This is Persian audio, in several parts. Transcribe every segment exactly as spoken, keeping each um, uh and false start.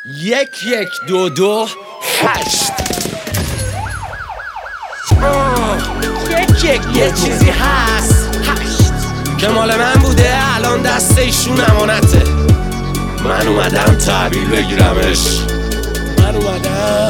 یک یک دو دو هشت یک یک یه چیزی هست هشت که مال من بوده الان دست ایشون امانته. من اومدم تحویل بگیرمش. من اومدم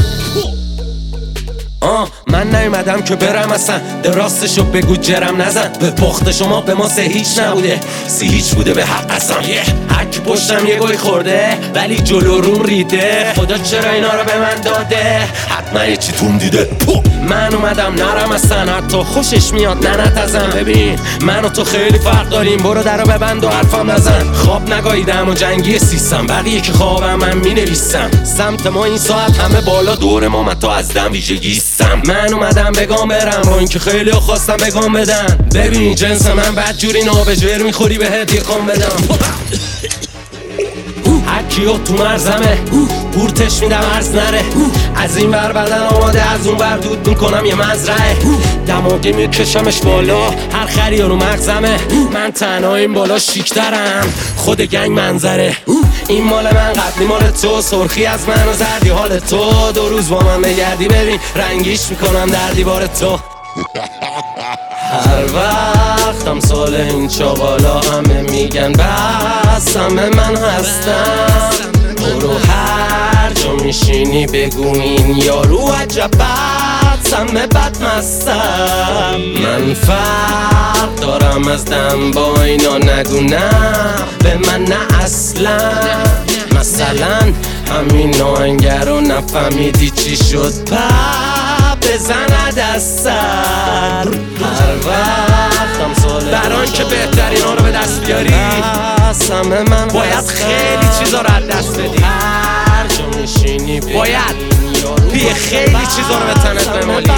آه من نیومدم که برم اصلا راستشو بگو جرم نزن. به پخت شما به ما سه هیچ نبوده، سی هیچ بوده به حق اصلا. هرکی پشتم یه گوی خورده ولی جلو روم ریده. خدا چرا اینا رو به من داده؟ حتما یه چی توم دیده. من اومدم نرم اصلا، حتی خوشش میاد ننت ازم. ببین من و تو خیلی فرق داریم، برو در رو ببند و حرفم نزن. خواب نگاهیدم و جنگی سیستم، بقیه که خوابم من مینویسم. سمت ما این ساعت همه بالا، دور ما متا از دم ویژگیستم. من اومدم بگام برم با اینکه خیلی خواستم بگام بدن. ببین جنس من بدجوری نابجور میخوری به هدیه کام بدم. هرکیو تو مرزمه بورتش میدم عرض نره. از این بر بدن آماده، از اون بر دود میکنم یه مزرعه. دماغی میکشمش بالا، هر خری رو مغزمه. من تنها این بالا شیکترم، خود گنگ منظره. این مال من قبلی مال تو، سرخی از من و زردی حال تو. دو روز با من بگردی ببین رنگیش میکنم در دیوار تو. هر وقتم سال این چاقالا همه میگن بس همه من هستم. برو هر جا میشینی بگو این یارو عجب بد سمه بد مستم. من فرق دارم از دم با اینا، نگو نه به من نه اصلا. مثلا همین آهنگر رو نفهمیدی چی شد پا بزند از سر. هر وقتم ساله بران که بهترین ها رو به دست بیاری من باید خیلی چیزا رو از دست بدی. هر جا میشینی باید پیه خیلی چیزا رو به تنت بمالی.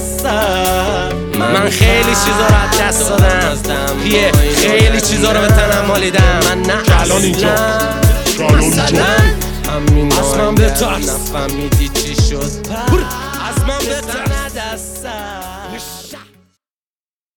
من خیلی چیزا رو از دست دادم، پیه خیلی چیزا رو به تنم مالیدم. من نه الان اینجا مثلا همین از من بترس، نفهمیدی چی شد از من بترس.